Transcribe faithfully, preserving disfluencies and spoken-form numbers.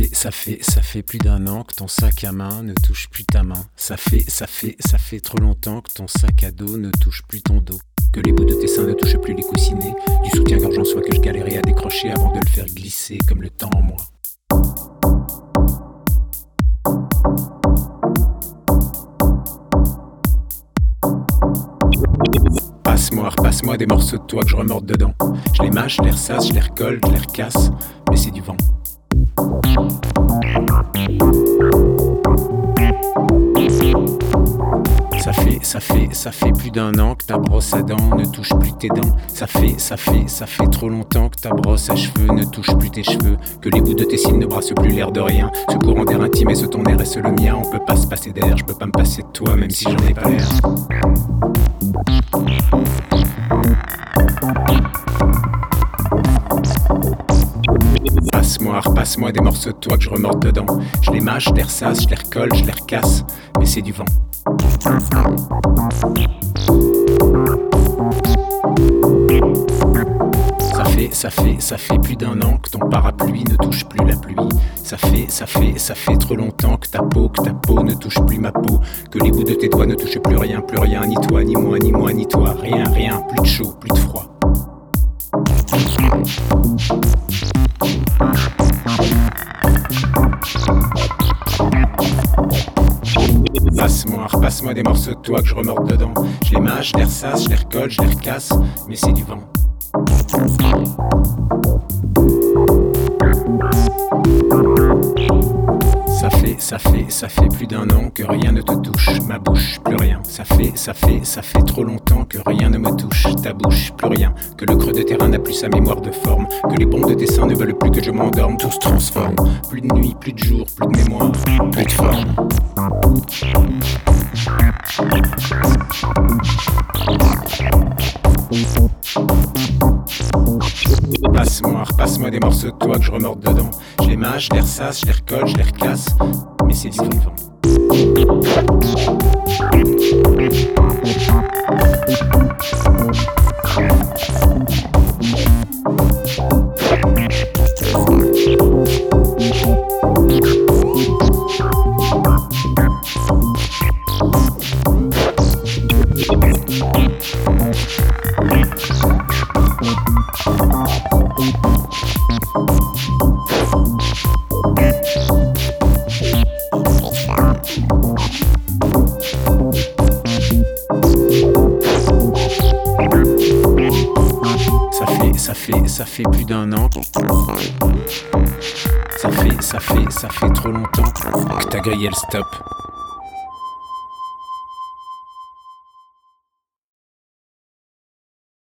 fait, ça fait, ça fait plus d'un an que ton sac à main ne touche plus ta main. Ça fait, ça fait, ça fait trop longtemps que ton sac à dos ne touche plus ton dos. Que les bouts de tes seins ne touchent plus les coussinets. Du soutien-gorge en soie que je galérais à décrocher avant de le faire glisser comme le temps en moi. Passe-moi, repasse-moi des morceaux de toi que je remorde dedans. Je les mâche, je les ressasse, je les recolle, je les recasse, mais c'est du vent. Ça fait, ça fait, ça fait plus d'un an que ta brosse à dents ne touche plus tes dents. Ça fait, ça fait, ça fait trop longtemps que ta brosse à cheveux ne touche plus tes cheveux. Que les bouts de tes cils ne brassent plus l'air de rien. Ce courant d'air intime et ce ton air est le mien. On peut pas se passer d'air, je peux pas me passer de toi même si j'en ai pas l'air. Passe-moi, repasse-moi des morceaux de toi que je remorde dedans. Je les mâche, je les ressasse, je les recolle, je les recasse, mais c'est du vent. Ça fait, ça fait, ça fait plus d'un an que ton parapluie ne touche plus la pluie. Ça fait, ça fait, ça fait trop longtemps que ta peau, que ta peau ne touche plus ma peau. Que les bouts de tes doigts ne touchent plus rien, plus rien, ni toi, ni moi, ni moi, ni toi. Rien, rien, plus de chaud, plus de froid. Passe-moi, repasse-moi des morceaux de toi que je remorde dedans. Je les mâche, je les ressasse, je les recolle, je les recasse, mais c'est du vent. Ça fait, ça fait, ça fait plus d'un an que rien ne te touche, ma bouche, plus rien. Ça fait, ça fait, ça fait trop longtemps que rien ne me touche, ta bouche, plus rien. Que le creux de terrain n'a plus sa mémoire de forme. Que les bombes de tes seins ne veulent plus que je m'endorme. Tout se transforme, plus de nuit, plus de jour, plus de mémoire, plus de forme. Passe-moi, repasse-moi des morceaux de toi que je remorde dedans. Je les mâche, je les ressasse, je les recolle, je les recasse, mais c'est du vent. Ça fait, ça fait plus d'un an que ça fait, ça fait, ça fait trop longtemps que t'as grillé le stop.